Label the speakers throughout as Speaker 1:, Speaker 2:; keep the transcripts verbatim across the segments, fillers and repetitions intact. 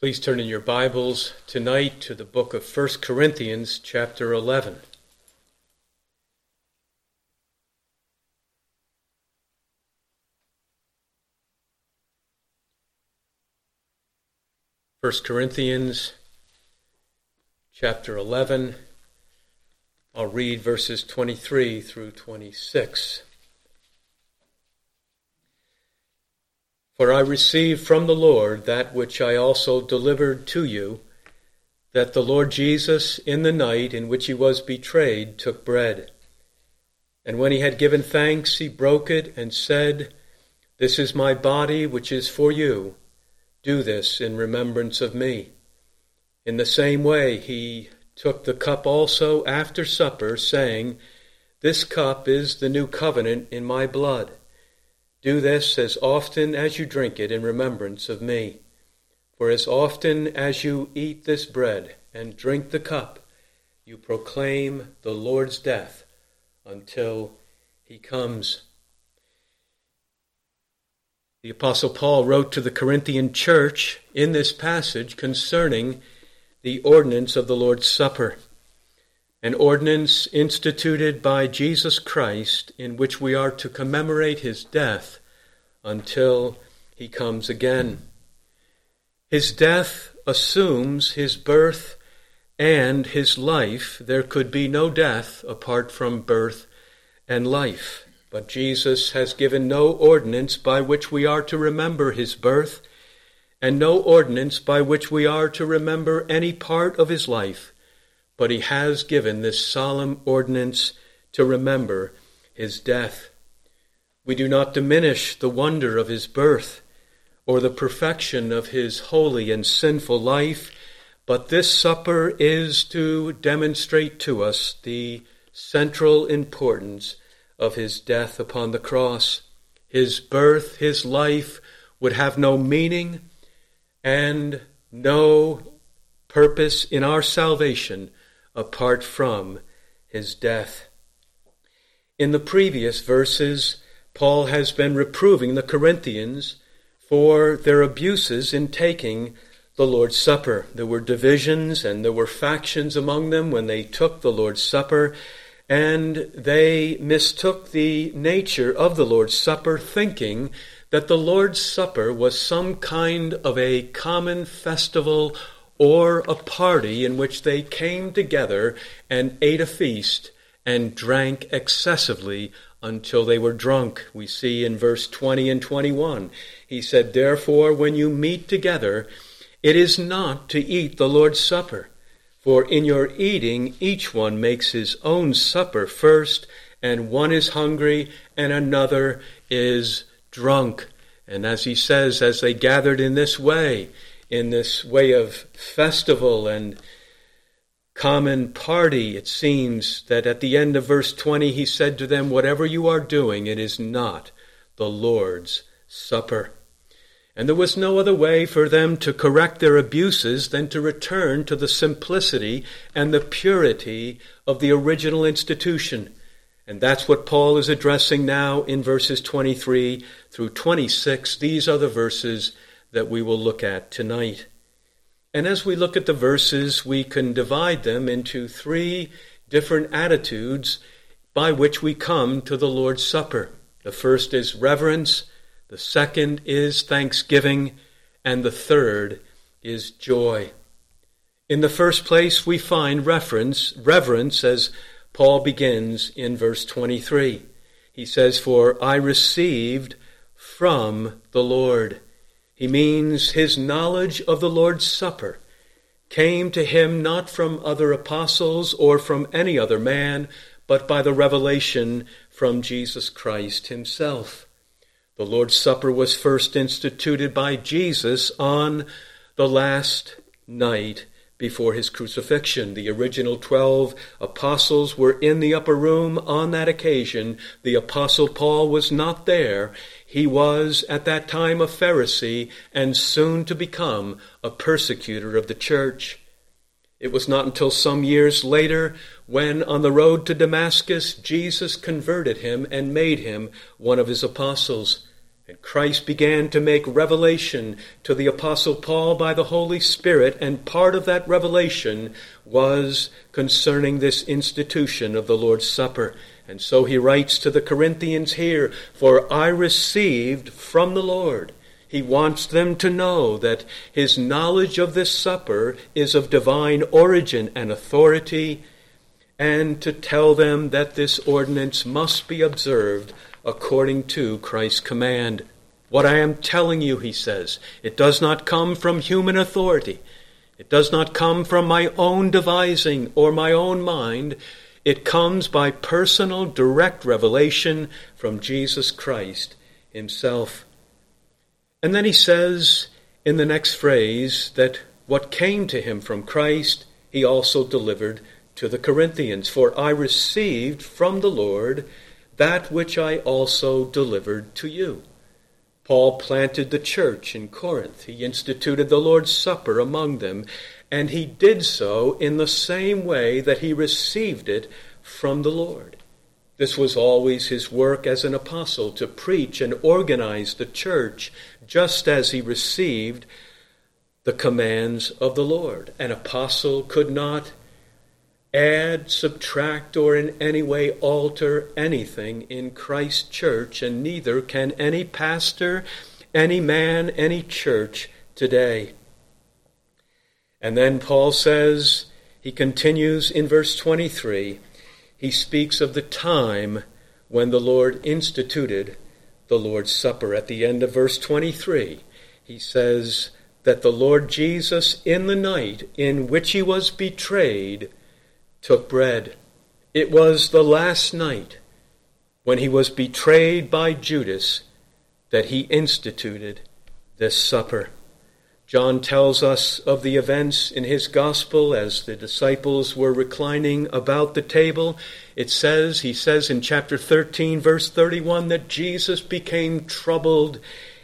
Speaker 1: Please turn in your Bibles tonight to the book of First Corinthians, chapter eleven. First Corinthians, chapter eleven. I'll read verses twenty-three through twenty-six. For I received from the Lord that which I also delivered to you, that the Lord Jesus, in the night in which he was betrayed, took bread. And when he had given thanks, he broke it and said, "This is my body, which is for you. Do this in remembrance of me." In the same way he took the cup also after supper, saying, "This cup is the new covenant in my blood. Do this as often as you drink it in remembrance of me. For as often as you eat this bread and drink the cup, you proclaim the Lord's death until he comes." The Apostle Paul wrote to the Corinthian church in this passage concerning the ordinance of the Lord's Supper, an ordinance instituted by Jesus Christ in which we are to commemorate his death until he comes again. His death assumes his birth and his life. There could be no death apart from birth and life. But Jesus has given no ordinance by which we are to remember his birth, and no ordinance by which we are to remember any part of his life. But he has given this solemn ordinance to remember his death. We do not diminish the wonder of his birth or the perfection of his holy and sinful life, but this supper is to demonstrate to us the central importance of his death upon the cross. His birth, his life would have no meaning and no purpose in our salvation apart from his death. In the previous verses, Paul has been reproving the Corinthians for their abuses in taking the Lord's Supper. There were divisions and there were factions among them when they took the Lord's Supper, and they mistook the nature of the Lord's Supper, thinking that the Lord's Supper was some kind of a common festival or a party in which they came together and ate a feast and drank excessively until they were drunk. We see in verse twenty and twenty-one, he said, "Therefore, when you meet together, it is not to eat the Lord's Supper. For in your eating, each one makes his own supper first, and one is hungry and another is drunk." And as he says, as they gathered in this way, in this way of festival and common party, it seems that at the end of verse twenty, he said to them, "Whatever you are doing, it is not the Lord's Supper." And there was no other way for them to correct their abuses than to return to the simplicity and the purity of the original institution. And that's what Paul is addressing now in verses twenty-three through twenty-six. These are the verses that we will look at tonight. And as we look at the verses, we can divide them into three different attitudes by which we come to the Lord's Supper. The first is reverence, the second is thanksgiving, and the third is joy. In the first place, we find reference, reverence as Paul begins in verse twenty-three. He says, "For I received from the Lord." He means his knowledge of the Lord's Supper came to him not from other apostles or from any other man, but by the revelation from Jesus Christ himself. The Lord's Supper was first instituted by Jesus on the last night before his crucifixion. The original twelve apostles were in the upper room on that occasion. The Apostle Paul was not there. He was at that time a Pharisee and soon to become a persecutor of the church. It was not until some years later when on the road to Damascus, Jesus converted him and made him one of his apostles. And Christ began to make revelation to the Apostle Paul by the Holy Spirit, and part of that revelation was concerning this institution of the Lord's Supper. And so he writes to the Corinthians here, "For I received from the Lord." He wants them to know that his knowledge of this supper is of divine origin and authority, and to tell them that this ordinance must be observed according to Christ's command. What I am telling you, he says, it does not come from human authority. It does not come from my own devising or my own mind. It comes by personal, direct revelation from Jesus Christ himself. And then he says in the next phrase that what came to him from Christ, he also delivered to the Corinthians. "For I received from the Lord that which I also delivered to you." Paul planted the church in Corinth. He instituted the Lord's Supper among them, and he did so in the same way that he received it from the Lord. This was always his work as an apostle, to preach and organize the church just as he received the commands of the Lord. An apostle could not add, subtract, or in any way alter anything in Christ's church, and neither can any pastor, any man, any church today. And then Paul says, he continues in verse twenty-three, he speaks of the time when the Lord instituted the Lord's Supper. At the end of verse twenty-three, he says that the Lord Jesus, in the night in which he was betrayed, took bread. It was the last night when he was betrayed by Judas that he instituted this supper. John tells us of the events in his gospel as the disciples were reclining about the table. It says, he says in chapter thirteen, verse thirty-one, that Jesus became troubled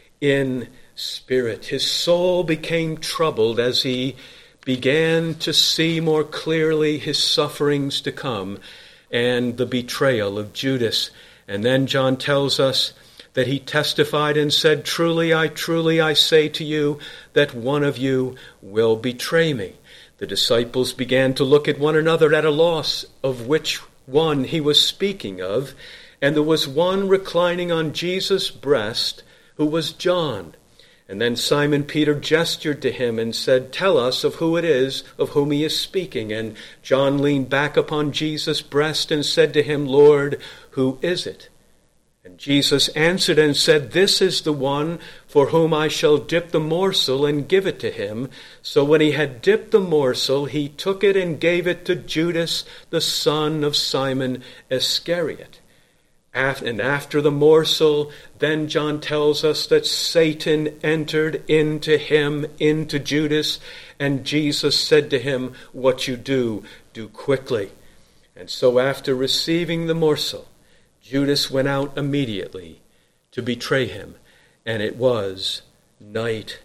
Speaker 1: in spirit. His soul became troubled as he began to see more clearly his sufferings to come and the betrayal of Judas. And then John tells us that he testified and said, "Truly, I, truly, I say to you that one of you will betray me." The disciples began to look at one another at a loss of which one he was speaking of. And there was one reclining on Jesus' breast who was John. And then Simon Peter gestured to him and said, "Tell us of who it is of whom he is speaking." And John leaned back upon Jesus' breast and said to him, "Lord, who is it?" And Jesus answered and said, "This is the one for whom I shall dip the morsel and give it to him." So when he had dipped the morsel, he took it and gave it to Judas, the son of Simon Iscariot. And after the morsel, then John tells us that Satan entered into him, into Judas, and Jesus said to him, "What you do, do quickly." And so after receiving the morsel, Judas went out immediately to betray him, and it was night.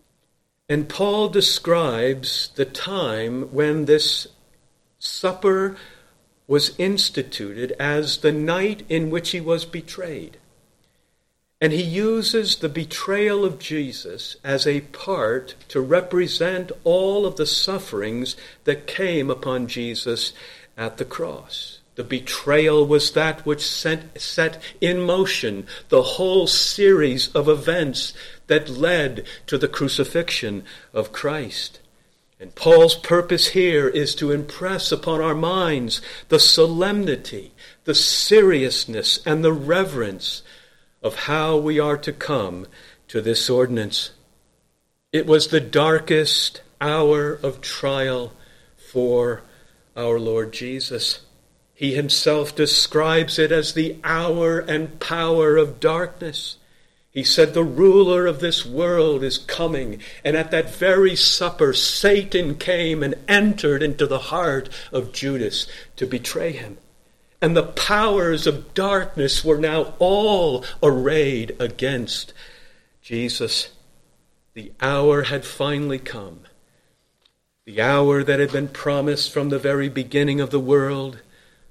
Speaker 1: And Paul describes the time when this supper was instituted as the night in which he was betrayed. And he uses the betrayal of Jesus as a part to represent all of the sufferings that came upon Jesus at the cross. The betrayal was that which set, set in motion the whole series of events that led to the crucifixion of Christ. And Paul's purpose here is to impress upon our minds the solemnity, the seriousness, and the reverence of how we are to come to this ordinance. It was the darkest hour of trial for our Lord Jesus. He himself describes it as the hour and power of darkness. He said, "The ruler of this world is coming." And at that very supper, Satan came and entered into the heart of Judas to betray him. And the powers of darkness were now all arrayed against Jesus. The hour had finally come. The hour that had been promised from the very beginning of the world.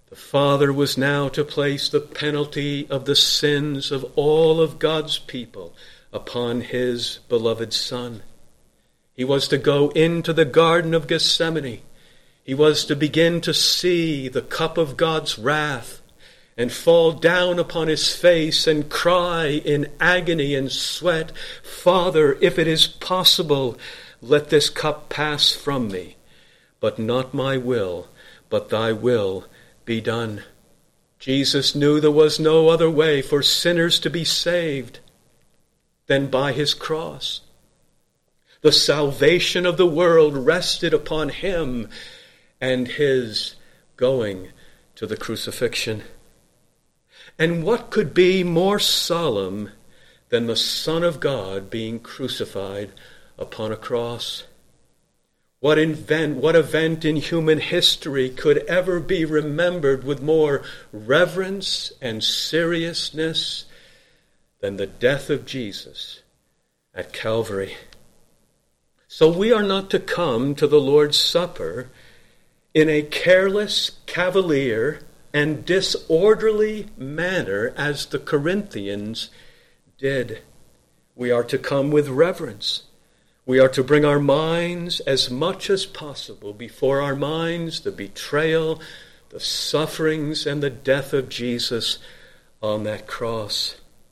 Speaker 1: The Father was now to place the penalty of the sins of all of God's people upon his beloved Son. He was to go into the Garden of Gethsemane. He was to begin to see the cup of God's wrath and fall down upon his face and cry in agony and sweat, "Father, if it is possible, let this cup pass from me. But not my will, but thy will be done." Jesus knew there was no other way for sinners to be saved than by his cross. The salvation of the world rested upon him and his going to the crucifixion. And what could be more solemn than the Son of God being crucified upon a cross? What event, what event in human history could ever be remembered with more reverence and seriousness than the death of Jesus at Calvary? So we are not to come to the Lord's Supper in a careless, cavalier, and disorderly manner as the Corinthians did. We are to come with reverence. We are to bring our minds as much as possible before our minds the betrayal, the sufferings, and the death of Jesus on that cross.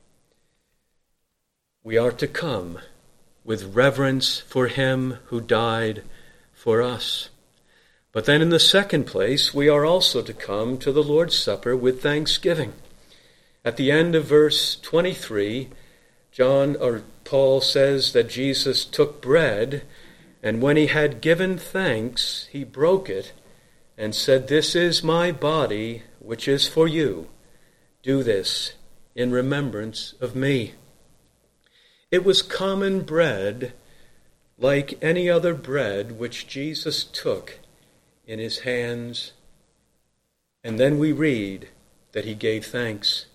Speaker 1: We are to come with reverence for him who died for us. But then in the second place, we are also to come to the Lord's Supper with thanksgiving. At the end of verse twenty-three, John or Paul says that Jesus took bread, and when he had given thanks, he broke it and said, "This is my body, which is for you. Do this in remembrance of me." It was common bread, like any other bread, which Jesus took in his hands. And then we read that he gave thanks.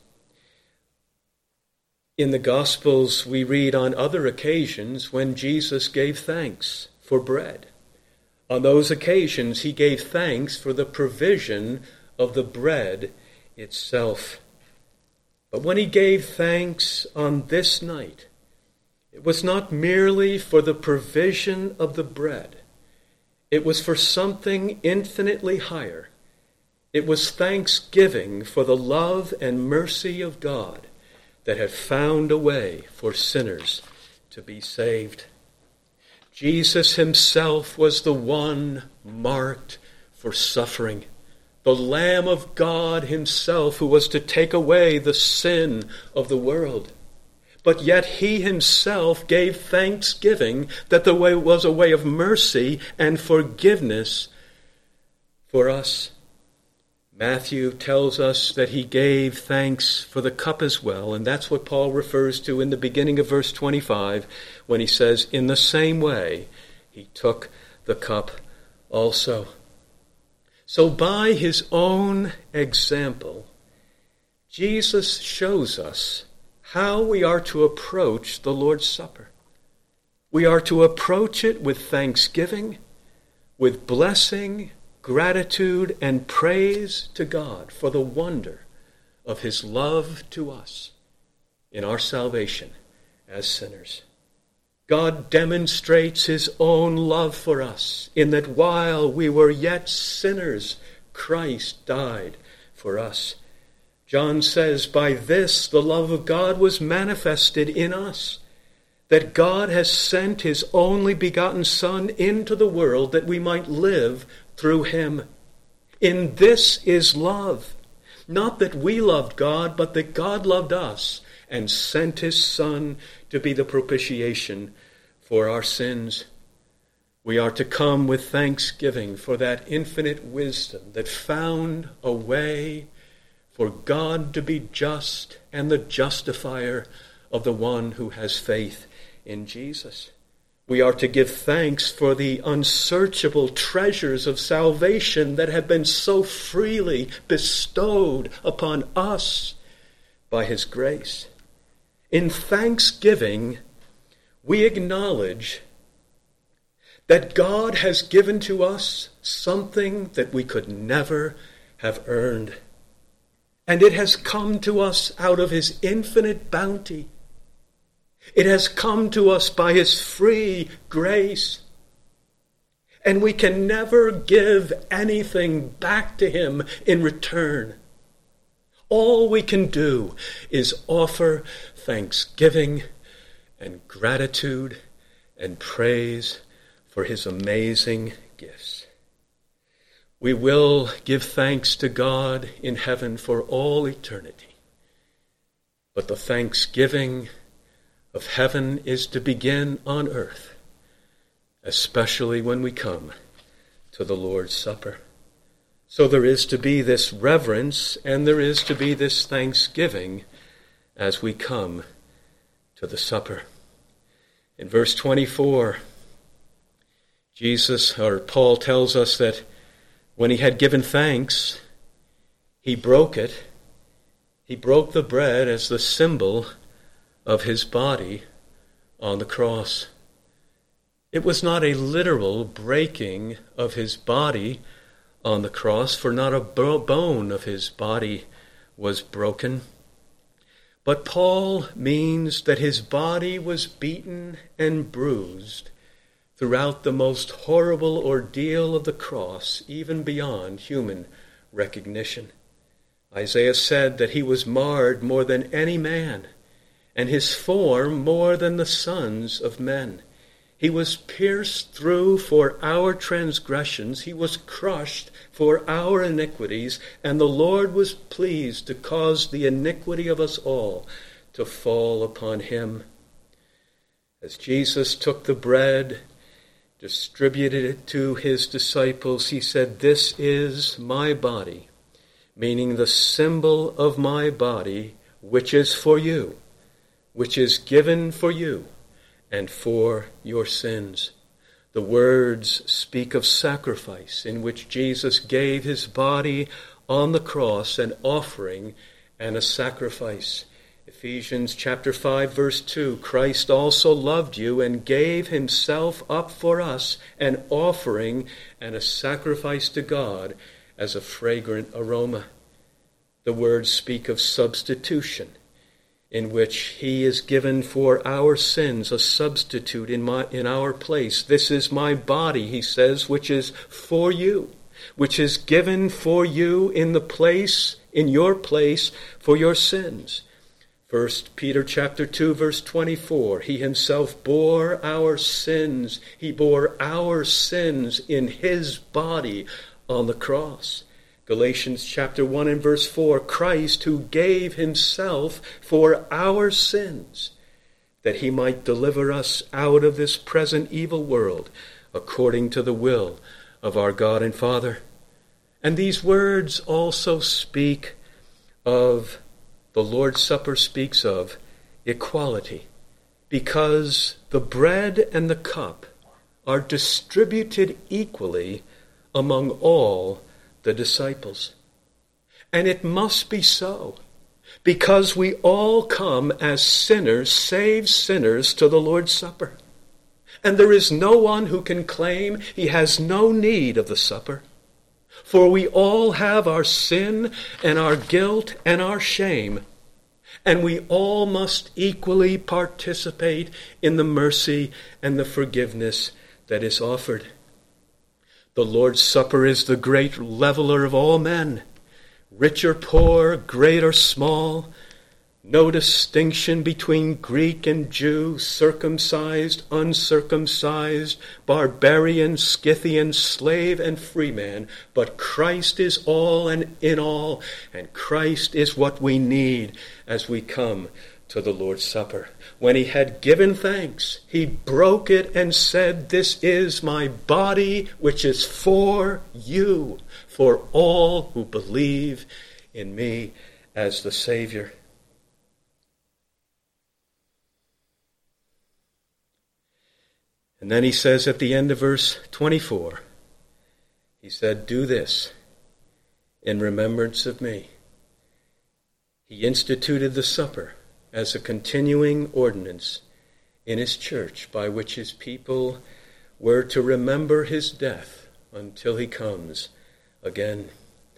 Speaker 1: In the Gospels, we read on other occasions when Jesus gave thanks for bread. On those occasions, he gave thanks for the provision of the bread itself. But when he gave thanks on this night, it was not merely for the provision of the bread. It was for something infinitely higher. It was thanksgiving for the love and mercy of God that had found a way for sinners to be saved. Jesus himself was the one marked for suffering, the Lamb of God himself who was to take away the sin of the world. But yet he himself gave thanksgiving that the way was a way of mercy and forgiveness for us. Matthew tells us that he gave thanks for the cup as well, and that's what Paul refers to in the beginning of verse twenty-five when he says, "In the same way he took the cup also." So by his own example, Jesus shows us how we are to approach the Lord's Supper. We are to approach it with thanksgiving, with blessing, gratitude, and praise to God for the wonder of his love to us in our salvation as sinners. God demonstrates his own love for us in that while we were yet sinners, Christ died for us. John says, "By this the love of God was manifested in us, that God has sent his only begotten Son into the world that we might live through him. In this is love, not that we loved God, but that God loved us and sent his Son to be the propitiation for our sins." We are to come with thanksgiving for that infinite wisdom that found a way for God to be just and the justifier of the one who has faith in Jesus. We are to give thanks for the unsearchable treasures of salvation that have been so freely bestowed upon us by his grace. In thanksgiving, we acknowledge that God has given to us something that we could never have earned. And it has come to us out of his infinite bounty. It has come to us by his free grace. And we can never give anything back to him in return. All we can do is offer thanksgiving and gratitude and praise for his amazing gifts. We will give thanks to God in heaven for all eternity. But the thanksgiving of heaven is to begin on earth, especially when we come to the Lord's Supper. So there is to be this reverence and there is to be this thanksgiving as we come to the supper. In verse twenty-four, Jesus, or Paul tells us that when he had given thanks, he broke it. He broke the bread as the symbol of his body on the cross. It was not a literal breaking of his body on the cross, for not a bone of his body was broken. But Paul means that his body was beaten and bruised throughout the most horrible ordeal of the cross, even beyond human recognition. Isaiah said that he was marred more than any man, and his form more than the sons of men. He was pierced through for our transgressions. He was crushed for our iniquities. And the Lord was pleased to cause the iniquity of us all to fall upon him. As Jesus took the bread, distributed it to his disciples, he said, "This is my body," meaning the symbol of my body, which is for you, which is given for you and for your sins. The words speak of sacrifice, in which Jesus gave his body on the cross, an offering and a sacrifice. Ephesians chapter five, verse two, Christ also loved you and gave himself up for us, an offering and a sacrifice to God as a fragrant aroma. The words speak of substitution, in which he is given for our sins, a substitute in my in our place. This is my body, he says, which is for you, which is given for you in the place, in your place, for your sins. First Peter chapter two, verse twenty-four, he himself bore our sins. He bore our sins in his body on the cross. Galatians chapter one and verse four, Christ who gave himself for our sins, that he might deliver us out of this present evil world, according to the will of our God and Father. And these words also speak of, the Lord's Supper speaks of equality, because the bread and the cup are distributed equally among all the disciples. And it must be so, because we all come as sinners, saved sinners, to the Lord's Supper. And there is no one who can claim he has no need of the supper. For we all have our sin and our guilt and our shame, and we all must equally participate in the mercy and the forgiveness that is offered. The Lord's Supper is the great leveler of all men, rich or poor, great or small, no distinction between Greek and Jew, circumcised, uncircumcised, barbarian, Scythian, slave and freeman, but Christ is all and in all, and Christ is what we need as we come to the Lord's Supper. When he had given thanks, he broke it and said, "This is my body, which is for you, for all who believe in me as the Savior." And then he says at the end of verse twenty-four, he said, "Do this in remembrance of me." He instituted the supper as a continuing ordinance in his church, by which his people were to remember his death until he comes again.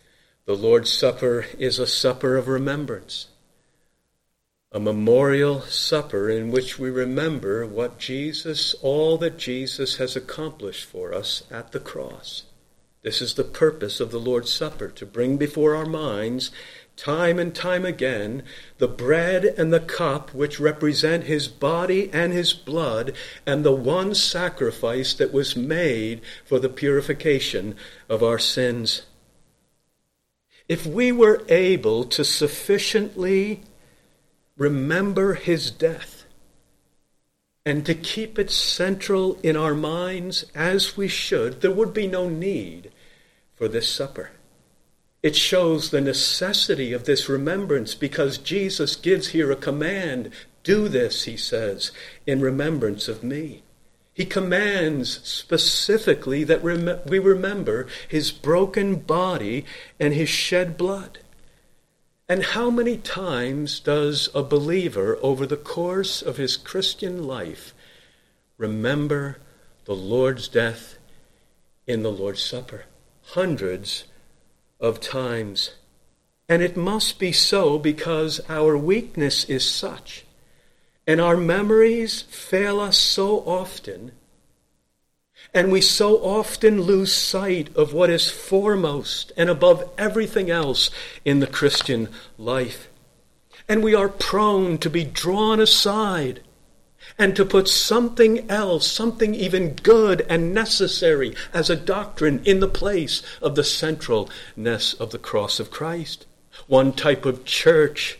Speaker 1: The Lord's Supper is a supper of remembrance, a memorial supper in which we remember what Jesus, all that Jesus has accomplished for us at the cross. This is the purpose of the Lord's Supper, to bring before our minds time and time again the bread and the cup which represent his body and his blood, and the one sacrifice that was made for the purification of our sins. If we were able to sufficiently remember his death and to keep it central in our minds as we should, there would be no need for this supper. It shows the necessity of this remembrance because Jesus gives here a command. Do this, he says, in remembrance of me. He commands specifically that rem- we remember his broken body and his shed blood. And how many times does a believer over the course of his Christian life remember the Lord's death in the Lord's Supper? Hundreds of times. And it must be so because our weakness is such, and our memories fail us so often, and we so often lose sight of what is foremost and above everything else in the Christian life. And we are prone to be drawn aside and to put something else, something even good and necessary as a doctrine in the place of the centralness of the cross of Christ. One type of church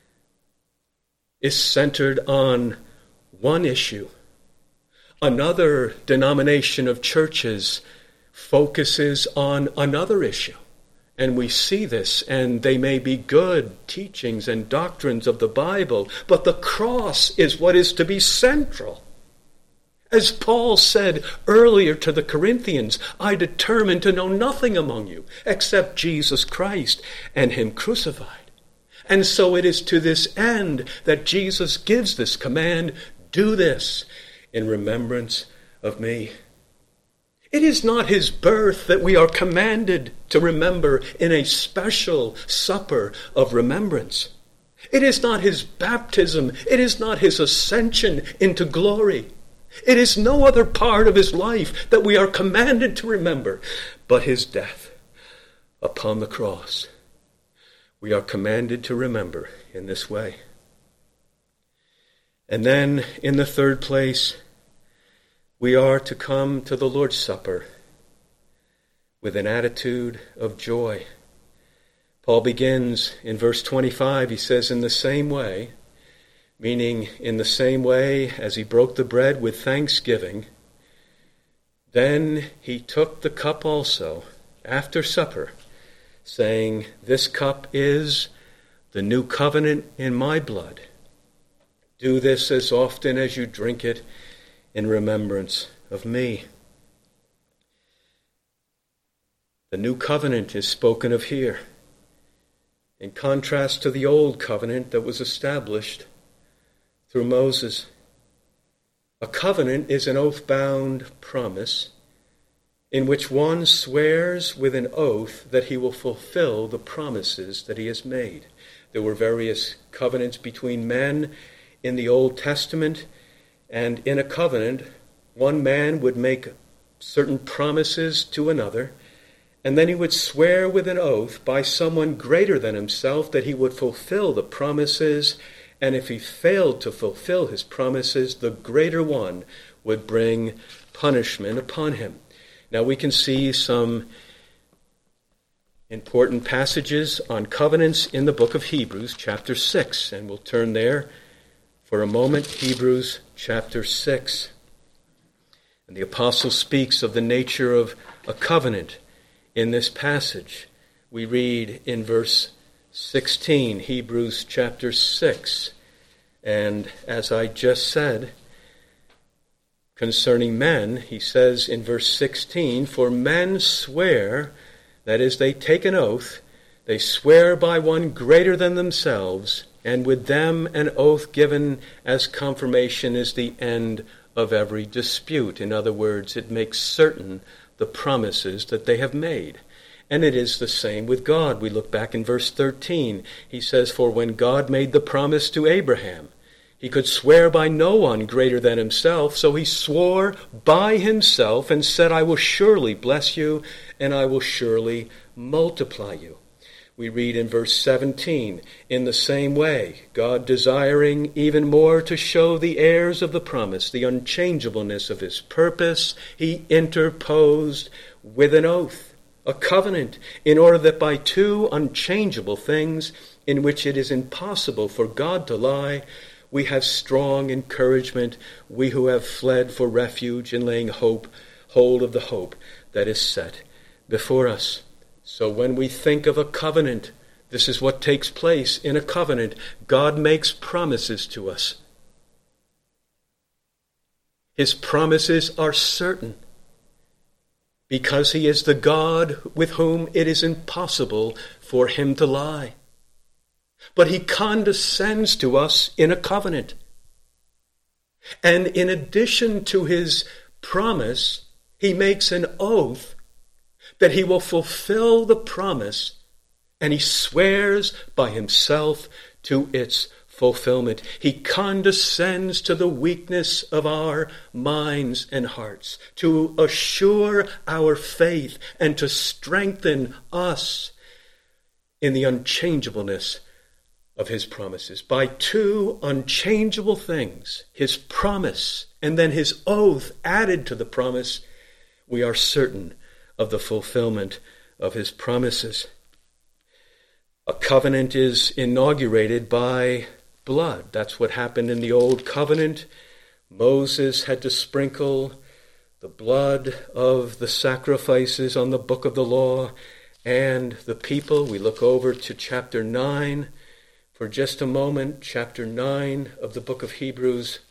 Speaker 1: is centered on one issue. Another denomination of churches focuses on another issue. And we see this, and they may be good teachings and doctrines of the Bible, but the cross is what is to be central. As Paul said earlier to the Corinthians, I determined to know nothing among you except Jesus Christ and him crucified. And so it is to this end that Jesus gives this command, do this in remembrance of me. It is not his birth that we are commanded to remember in a special supper of remembrance. It is not his baptism. It is not his ascension into glory. It is no other part of his life that we are commanded to remember, but his death upon the cross. We are commanded to remember in this way. And then, in the third place, we are to come to the Lord's Supper with an attitude of joy. Paul begins in verse twenty-five, he says, in the same way, meaning in the same way as he broke the bread with thanksgiving, then he took the cup also after supper, saying, this cup is the new covenant in my blood. Do this as often as you drink it in remembrance of me. The new covenant is spoken of here, in contrast to the old covenant that was established through Moses. A covenant is an oath-bound promise in which one swears with an oath that he will fulfill the promises that he has made. There were various covenants between men in the Old Testament, and in a covenant, one man would make certain promises to another, and then he would swear with an oath by someone greater than himself that he would fulfill the promises, and if he failed to fulfill his promises, the greater one would bring punishment upon him. Now we can see some important passages on covenants in the book of Hebrews, chapter six, and we'll turn there for a moment. Hebrews chapter six. And the apostle speaks of the nature of a covenant in this passage. We read in verse sixteen, Hebrews chapter six, and as I just said, concerning men, he says in verse sixteen, for men swear, that is, they take an oath, they swear by one greater than themselves, and with them an oath given as confirmation is the end of every dispute. In other words, it makes certain the promises that they have made. And it is the same with God. We look back in verse thirteen. He says, "For when God made the promise to Abraham, he could swear by no one greater than himself, so he swore by himself and said, I will surely bless you, and I will surely multiply you." We read in verse seventeen, "In the same way, God desiring even more to show the heirs of the promise the unchangeableness of his purpose, he interposed with an oath, a covenant, in order that by two unchangeable things, in which it is impossible for God to lie, we have strong encouragement, we who have fled for refuge in laying hope, hold of the hope that is set before us." So when we think of a covenant, this is what takes place in a covenant. God makes promises to us. His promises are certain because he is the God with whom it is impossible for him to lie. But he condescends to us in a covenant. And in addition to his promise, he makes an oath that he will fulfill the promise, and he swears by himself to its fulfillment. He condescends to the weakness of our minds and hearts, to assure our faith and to strengthen us in the unchangeableness of his promises. By two unchangeable things, his promise and then his oath added to the promise, we are certain of the fulfillment of his promises. A covenant is inaugurated by blood. That's what happened in the old covenant. Moses had to sprinkle the blood of the sacrifices on the book of the law, and the people. We look over to chapter nine for just a moment, chapter nine of the book of Hebrews,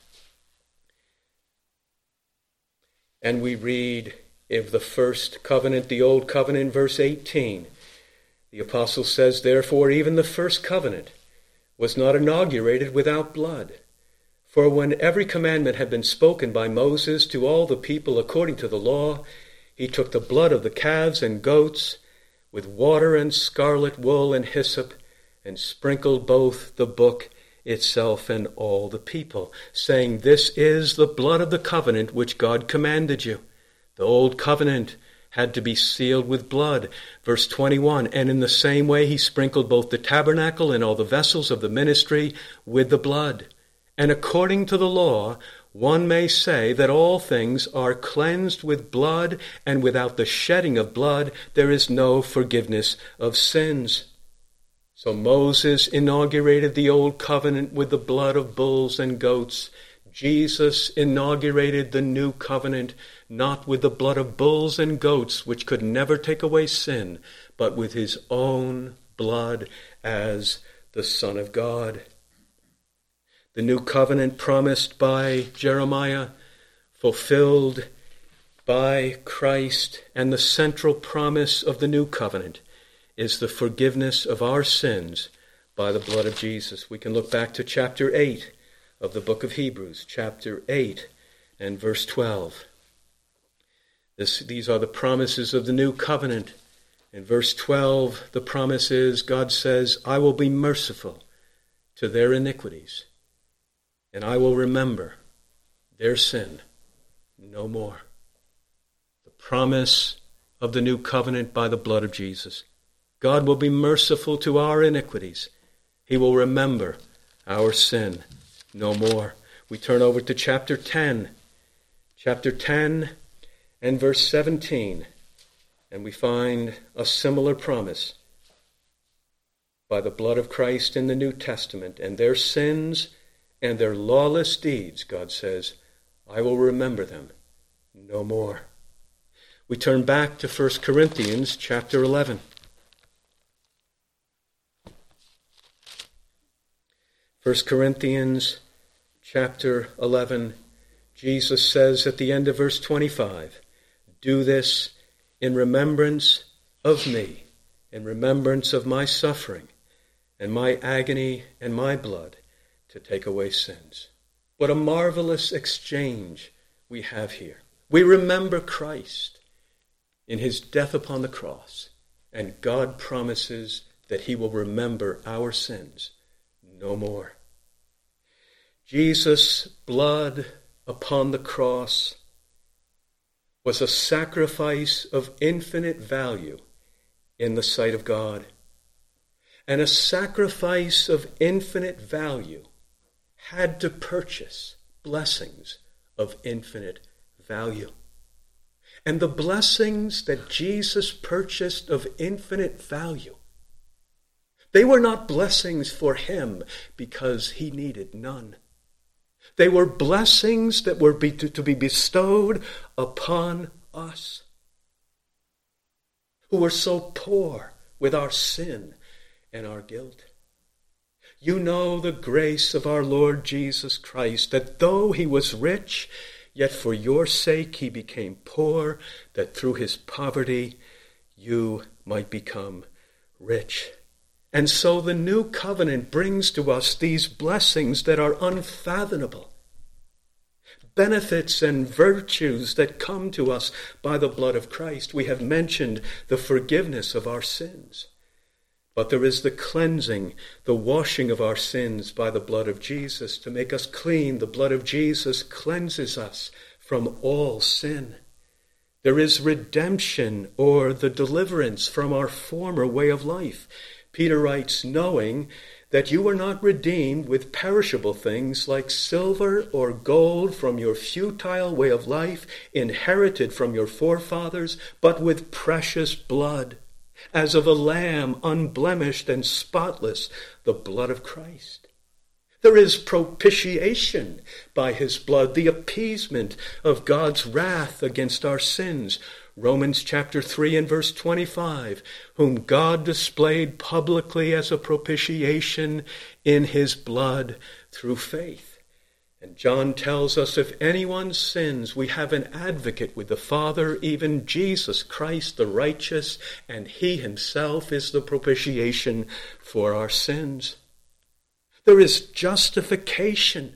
Speaker 1: and we read of the first covenant, the old covenant, verse eighteen. The apostle says, "Therefore even the first covenant was not inaugurated without blood. For when every commandment had been spoken by Moses to all the people according to the law, he took the blood of the calves and goats with water and scarlet wool and hyssop, and sprinkled both the book itself and all the people, saying, This is the blood of the covenant which God commanded you." The old covenant had to be sealed with blood. Verse twenty-one, "And in the same way he sprinkled both the tabernacle and all the vessels of the ministry with the blood. And according to the law, one may say that all things are cleansed with blood, and without the shedding of blood there is no forgiveness of sins." So Moses inaugurated the old covenant with the blood of bulls and goats. Jesus inaugurated the new covenant not with the blood of bulls and goats, which could never take away sin, but with his own blood as the Son of God. The new covenant promised by Jeremiah, fulfilled by Christ, and the central promise of the new covenant is the forgiveness of our sins by the blood of Jesus. We can look back to chapter eight of the book of Hebrews, chapter eight and verse twelve. This, these are the promises of the new covenant. In verse twelve, the promise is, God says, "I will be merciful to their iniquities, and I will remember their sin no more." The promise of the new covenant by the blood of Jesus. God will be merciful to our iniquities. He will remember our sin no more. We turn over to chapter ten. Chapter ten and verse seventeen. And we find a similar promise by the blood of Christ in the New Testament. "And their sins and their lawless deeds," God says, "I will remember them no more." We turn back to First Corinthians chapter eleven. First Corinthians chapter eleven, Jesus says at the end of verse twenty-five, "Do this in remembrance of me, in remembrance of my suffering and my agony and my blood to take away sins." What a marvelous exchange we have here. We remember Christ in his death upon the cross And God promises that he will remember our sins no more. Jesus' blood upon the cross was a sacrifice of infinite value in the sight of God. And a sacrifice of infinite value had to purchase blessings of infinite value. And the blessings that Jesus purchased of infinite value, they were not blessings for him because he needed none. They were blessings that were be, to, to be bestowed upon us, who were so poor with our sin and our guilt. You know the grace of our Lord Jesus Christ, that though he was rich, yet for your sake he became poor, that through his poverty you might become rich. And so the new covenant brings to us these blessings that are unfathomable, benefits and virtues that come to us by the blood of Christ. We have mentioned the forgiveness of our sins. But there is the cleansing, the washing of our sins by the blood of Jesus to make us clean. The blood of Jesus cleanses us from all sin. There is redemption, or the deliverance from our former way of life. Peter writes, knowing that you were not redeemed with perishable things like silver or gold from your futile way of life, inherited from your forefathers, but with precious blood, as of a lamb unblemished and spotless, the blood of Christ. There is propitiation by his blood, the appeasement of God's wrath against our sins. Romans chapter three and verse twenty-five, whom God displayed publicly as a propitiation in his blood through faith. And John tells us, if anyone sins, we have an advocate with the Father, even Jesus Christ the righteous, and he himself is the propitiation for our sins. There is justification,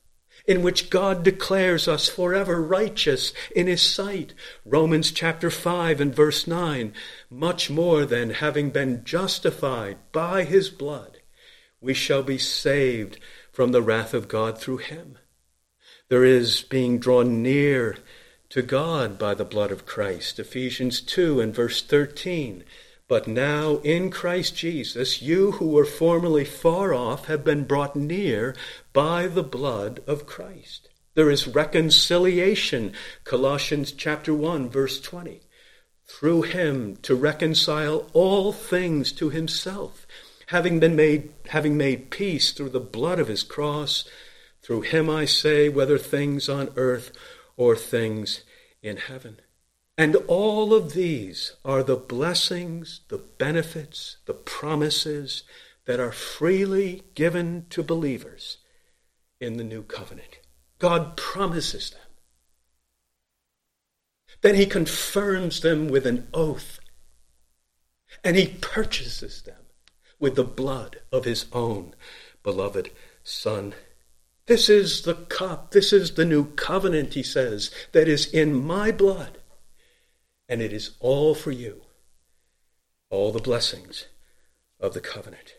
Speaker 1: in which God declares us forever righteous in his sight. Romans chapter five and verse nine, much more than having been justified by his blood, we shall be saved from the wrath of God through him. There is being drawn near to God by the blood of Christ. Ephesians two and verse thirteen. But now in Christ Jesus, you who were formerly far off have been brought near by the blood of Christ. There is reconciliation. Colossians chapter one, verse twenty. Through him to reconcile all things to himself, having been made, having made peace through the blood of his cross. Through him I say, whether things on earth or things in heaven. And all of these are the blessings, the benefits, the promises that are freely given to believers in the new covenant. God promises them. Then he confirms them with an oath. And he purchases them with the blood of his own beloved Son. This is the cup, this is the new covenant, he says, that is in my blood. And it is all for you, all the blessings of the covenant.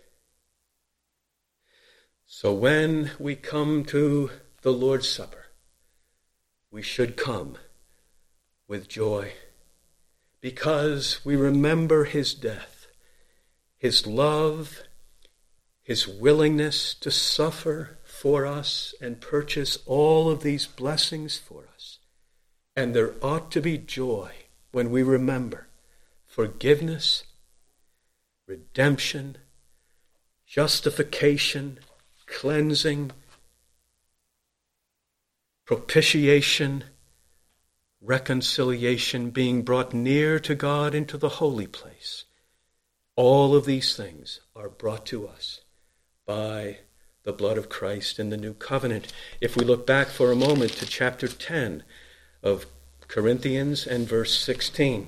Speaker 1: So when we come to the Lord's Supper, we should come with joy, because we remember his death, his love, his willingness to suffer for us and purchase all of these blessings for us. And there ought to be joy when we remember forgiveness, redemption, justification, cleansing, propitiation, reconciliation, being brought near to God into the holy place. All of these things are brought to us by the blood of Christ in the new covenant. If we look back for a moment to chapter ten of Corinthians and verse sixteen.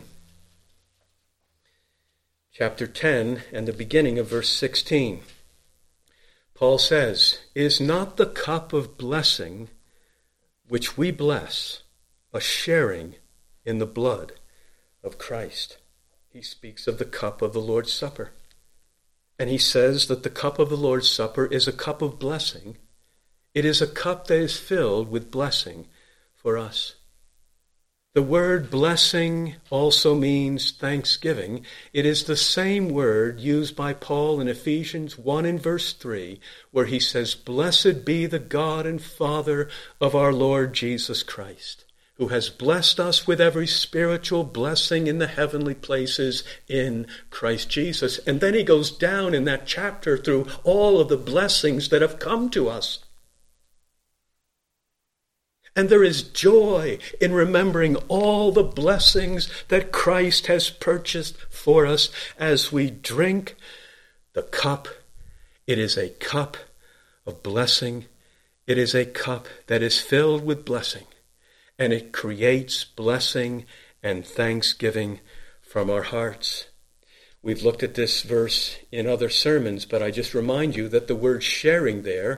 Speaker 1: Chapter ten and the beginning of verse sixteen. Paul says, is not the cup of blessing which we bless a sharing in the blood of Christ? he speaks of the cup of the Lord's Supper. And he says that the cup of the Lord's Supper is a cup of blessing. It is a cup that is filled with blessing for us. The word blessing also means thanksgiving. It is the same word used by Paul in Ephesians one and verse three, where he says, "Blessed be the God and Father of our Lord Jesus Christ, who has blessed us with every spiritual blessing in the heavenly places in Christ Jesus." And then he goes down in that chapter through all of the blessings that have come to us. And there is joy in remembering all the blessings that Christ has purchased for us as we drink the cup. It is a cup of blessing. It is a cup that is filled with blessing. And it creates blessing and thanksgiving from our hearts. We've looked at this verse in other sermons, but I just remind you that the word sharing there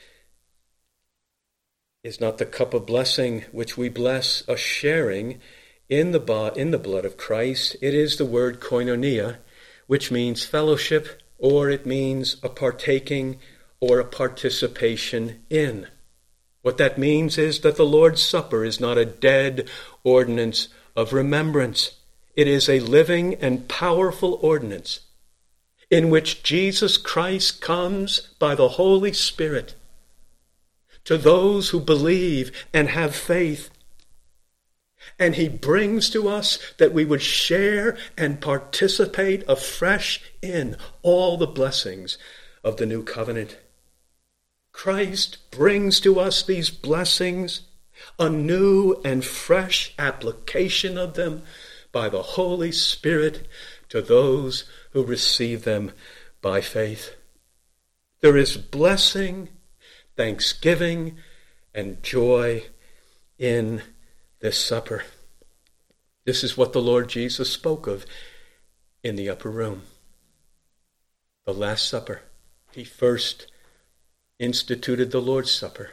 Speaker 1: is not the cup of blessing which we bless, a sharing in the, bo- in the blood of Christ. It is the word koinonia, which means fellowship, or it means a partaking or a participation in. What that means is that the Lord's Supper is not a dead ordinance of remembrance. It is a living and powerful ordinance in which Jesus Christ comes by the Holy Spirit to those who believe and have faith. And he brings to us that we would share and participate afresh in all the blessings of the new covenant. Christ brings to us these blessings, a new and fresh application of them by the Holy Spirit to those who receive them by faith. There is blessing, thanksgiving, and joy in this supper. This is what the Lord Jesus spoke of in the upper room. The Last Supper. He first instituted the Lord's Supper.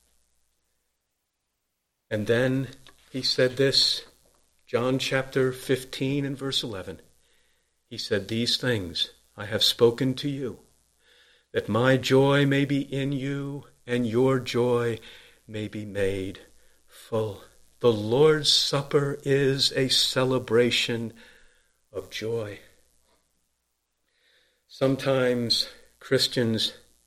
Speaker 1: And then he said this, John chapter fifteen and verse eleven. He said, "These things I have spoken to you, that my joy may be in you, and your joy may be made full." The Lord's Supper is a celebration of joy. Sometimes Christians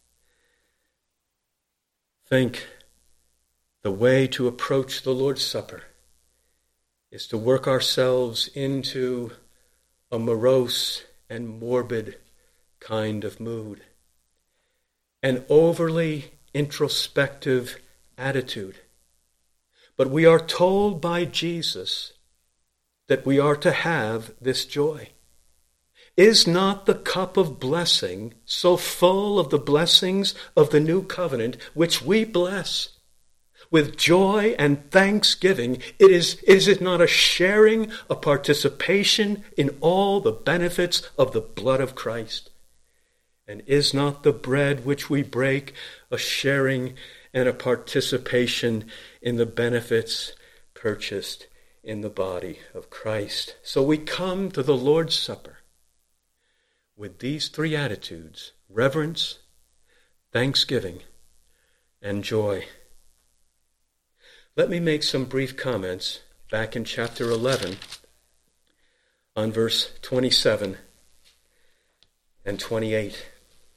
Speaker 1: think the way to approach the Lord's Supper is to work ourselves into a morose and morbid kind of mood, an overly introspective attitude. But we are told by Jesus that we are to have this joy. Is not the cup of blessing so full of the blessings of the new covenant, which we bless with joy and thanksgiving? It is, is it not a sharing, a participation in all the benefits of the blood of Christ? And is not the bread which we break a sharing and a participation in the benefits purchased in the body of Christ? So we come to the Lord's Supper with these three attitudes: reverence, thanksgiving, and joy. Let me make some brief comments back in chapter eleven on verse twenty-seven and twenty-eight.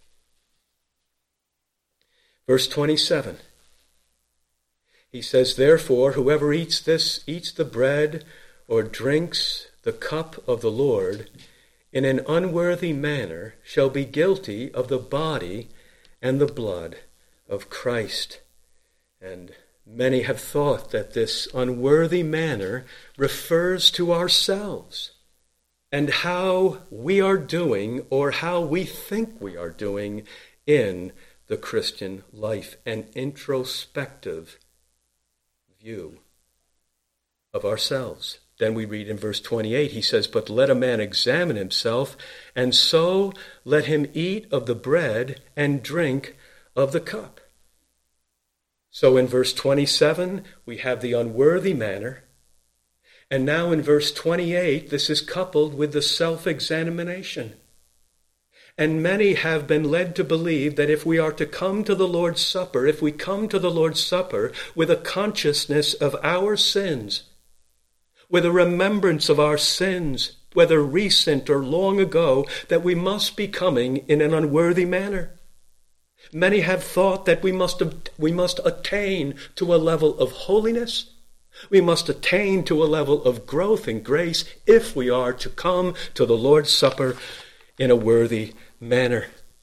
Speaker 1: Verse twenty-seven, he says, "Therefore, whoever eats this, eats the bread or drinks the cup of the Lord in an unworthy manner shall be guilty of the body and the blood of Christ." And many have thought that this unworthy manner refers to ourselves and how we are doing, or how we think we are doing, in the Christian life, an introspective view of ourselves. Then we read in verse twenty-eight, he says, "But let a man examine himself, and so let him eat of the bread and drink of the cup." So in verse twenty-seven, we have the unworthy manner. And now in verse twenty-eight, this is coupled with the self-examination. And many have been led to believe that if we are to come to the Lord's Supper, if we come to the Lord's Supper with a consciousness of our sins, with a remembrance of our sins, whether recent or long ago, that we must be coming in an unworthy manner. Many have thought that we must, we must attain to a level of holiness. We must attain to a level of growth in grace if we are to come to the Lord's Supper in a worthy manner.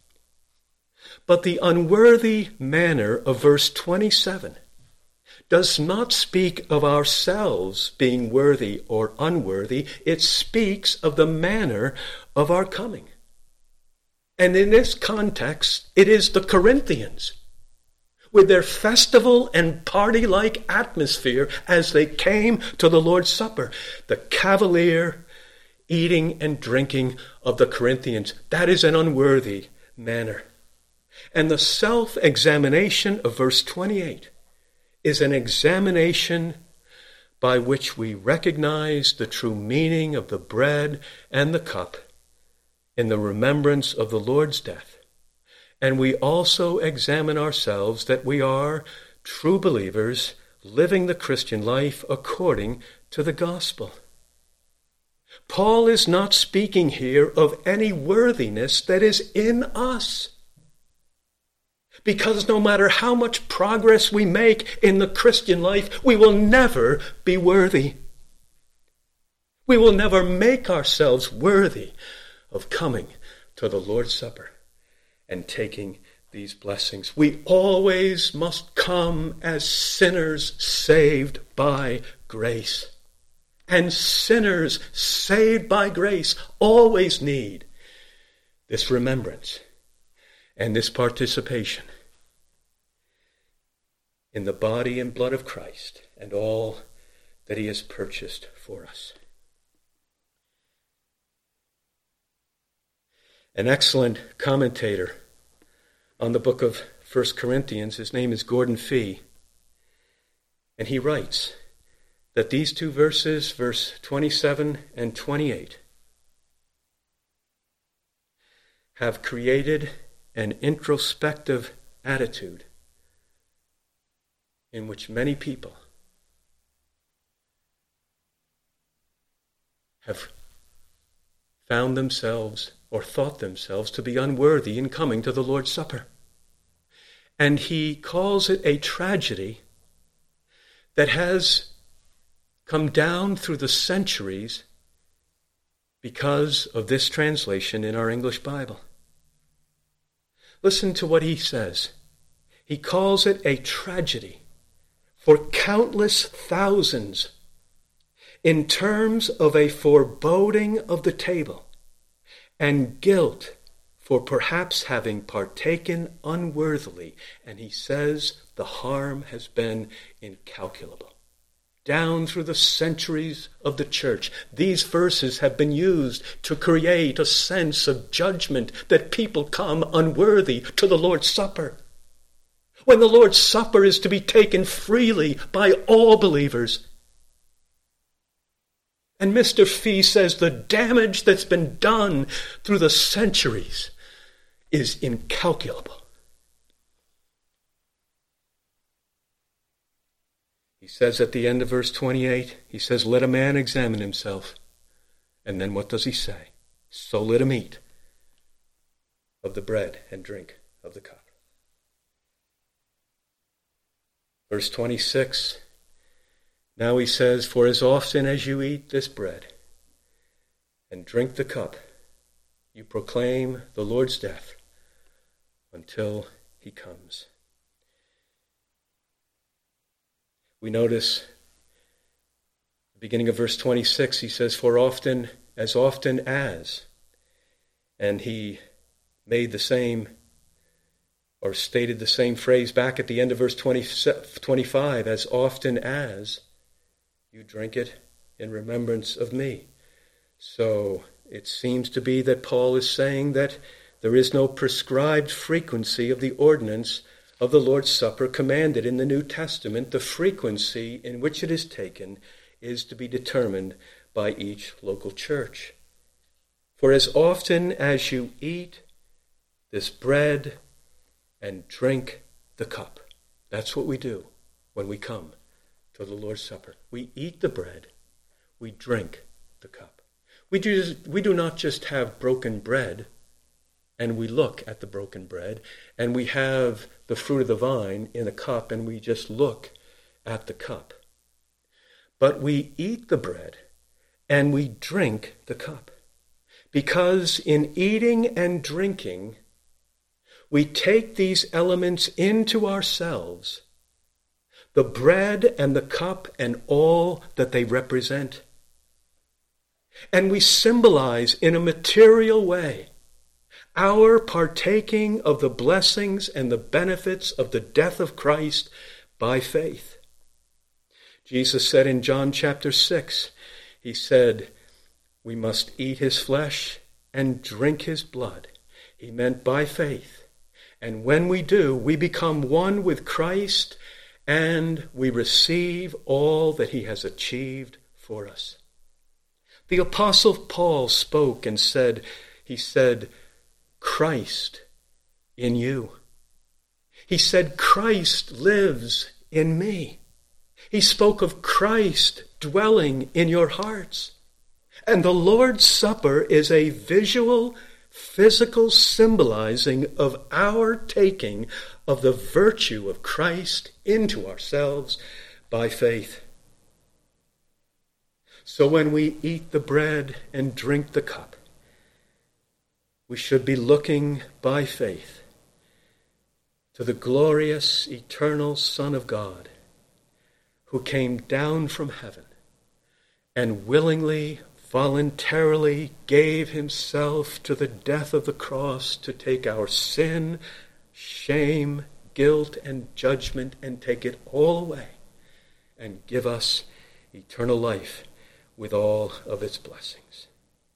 Speaker 1: But the unworthy manner of verse twenty-seven does not speak of ourselves being worthy or unworthy. It speaks of the manner of our coming. And in this context, it is the Corinthians, with their festival and party-like atmosphere as they came to the Lord's Supper, the cavalier eating and drinking of the Corinthians. That is an unworthy manner. And the self-examination of verse twenty-eight is an examination by which we recognize the true meaning of the bread and the cup in the remembrance of the Lord's death. And we also examine ourselves that we are true believers living the Christian life according to the gospel. Paul is not speaking here of any worthiness that is in us. Because no matter how much progress we make in the Christian life, we will never be worthy. We will never make ourselves worthy of coming to the Lord's Supper and taking these blessings. We always must come as sinners saved by grace. And sinners saved by grace always need this remembrance and this participation in the body and blood of Christ and all that he has purchased for us. An excellent commentator on the book of First Corinthians, his name is Gordon Fee, and he writes that these two verses, verse twenty-seven and twenty-eight, have created an introspective attitude in which many people have found themselves or thought themselves to be unworthy in coming to the Lord's Supper. And he calls it a tragedy that has come down through the centuries because of this translation in our English Bible. Listen to what he says. He calls it a tragedy for countless thousands in terms of a foreboding of the table and guilt for perhaps having partaken unworthily. And he says the harm has been incalculable. Down through the centuries of the church, these verses have been used to create a sense of judgment that people come unworthy to the Lord's Supper. When the Lord's Supper is to be taken freely by all believers. And Mister Fee says the damage that's been done through the centuries is incalculable. He says at the end of verse twenty-eight, he says, let a man examine himself. And then what does he say? So let him eat of the bread and drink of the cup. Verse twenty-six, now he says, for as often as you eat this bread and drink the cup, you proclaim the Lord's death until he comes. We notice, the beginning of verse twenty-six, he says, for often, as often as, and he made the same or stated the same phrase back at the end of verse twenty, twenty-five, as often as you drink it in remembrance of me. So it seems to be that Paul is saying that there is no prescribed frequency of the ordinance of the Lord's Supper commanded in the New Testament. The frequency in which it is taken is to be determined by each local church. For as often as you eat this bread and drink the cup, that's what we do when we come to the Lord's Supper. We eat the bread, we drink the cup. We do, we do not just have broken bread and we look at the broken bread, and we have the fruit of the vine in a cup and we just look at the cup. But we eat the bread and we drink the cup. Because in eating and drinking, we take these elements into ourselves, the bread and the cup and all that they represent. And we symbolize in a material way our partaking of the blessings and the benefits of the death of Christ by faith. Jesus said in John chapter six, he said, we must eat his flesh and drink his blood. He meant by faith. And when we do, we become one with Christ and we receive all that he has achieved for us. The Apostle Paul spoke and said, he said, Christ in you. He said, Christ lives in me. He spoke of Christ dwelling in your hearts. And the Lord's Supper is a visual, physical symbolizing of our taking of the virtue of Christ into ourselves by faith. So when we eat the bread and drink the cup, we should be looking by faith to the glorious, eternal Son of God, who came down from heaven and willingly, voluntarily gave himself to the death of the cross to take our sin, shame, guilt, and judgment and take it all away and give us eternal life with all of its blessings.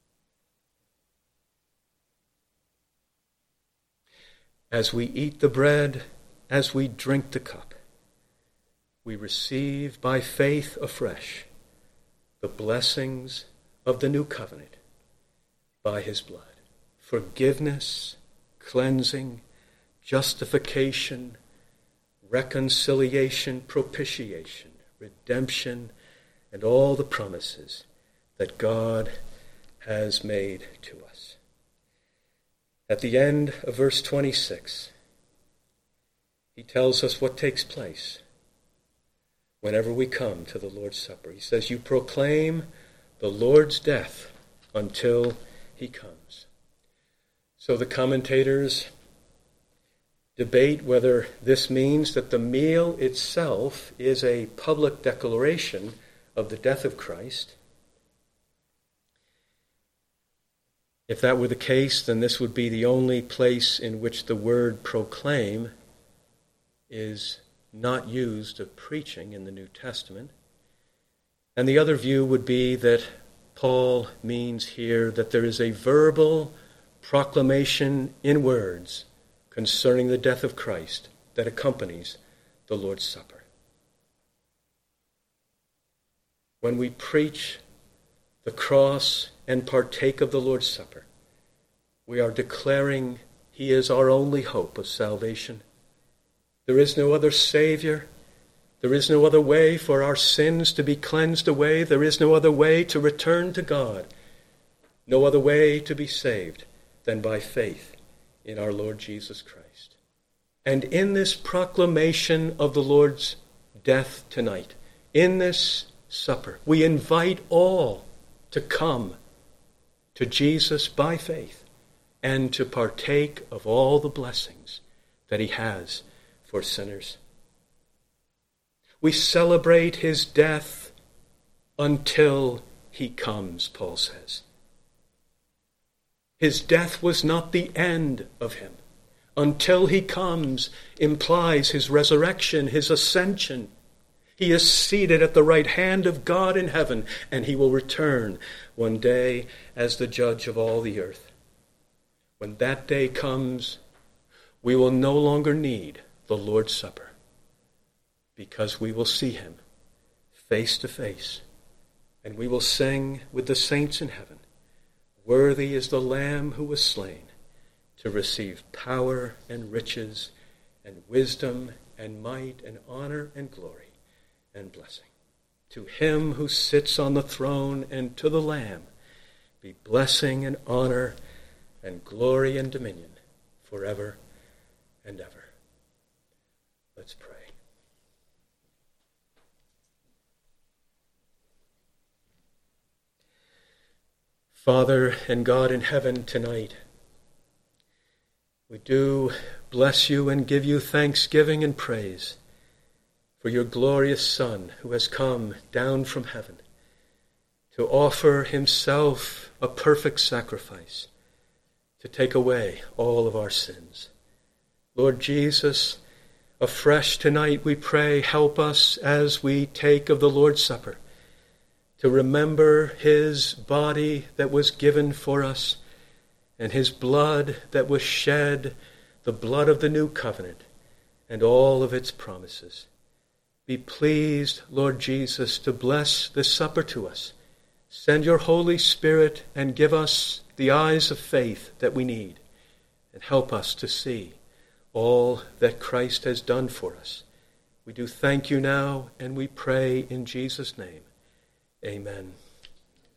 Speaker 1: As we eat the bread, as we drink the cup, we receive by faith afresh the blessings of the new covenant by his blood. Forgiveness, cleansing, justification, reconciliation, propitiation, redemption, and all the promises that God has made to us. At the end of verse twenty-six, he tells us what takes place whenever we come to the Lord's Supper. He says, you proclaim the Lord's death until he comes. So the commentators debate whether this means that the meal itself is a public declaration of the death of Christ. If that were the case, then this would be the only place in which the word proclaim is not used of preaching in the New Testament. And the other view would be that Paul means here that there is a verbal proclamation in words concerning the death of Christ that accompanies the Lord's Supper. When we preach the cross and partake of the Lord's Supper, we are declaring he is our only hope of salvation. There is no other Savior. There is no other way for our sins to be cleansed away. There is no other way to return to God. No other way to be saved than by faith in our Lord Jesus Christ. And in this proclamation of the Lord's death tonight, in this supper, we invite all to come to Jesus by faith and to partake of all the blessings that he has for sinners. We celebrate his death until he comes, Paul says. His death was not the end of him. Until he comes implies his resurrection, his ascension. He is seated at the right hand of God in heaven, and he will return one day as the judge of all the earth. When that day comes, we will no longer need the Lord's Supper, because we will see him face to face And we will sing with the saints in heaven, worthy is the Lamb who was slain to receive power and riches and wisdom and might and honor and glory and blessing. To him who sits on the throne and to the Lamb be blessing and honor and glory and dominion forever and ever. Let's pray. Father and God in heaven, tonight, we do bless you and give you thanksgiving and praise for your glorious Son who has come down from heaven to offer himself a perfect sacrifice to take away all of our sins. Lord Jesus, afresh tonight we pray, help us as we take of the Lord's Supper to remember his body that was given for us and his blood that was shed, the blood of the new covenant and all of its promises. Be pleased, Lord Jesus, to bless this supper to us. Send your Holy Spirit and give us the eyes of faith that we need, and help us to see all that Christ has done for us. We do thank you now, and we pray in Jesus' name. Amen.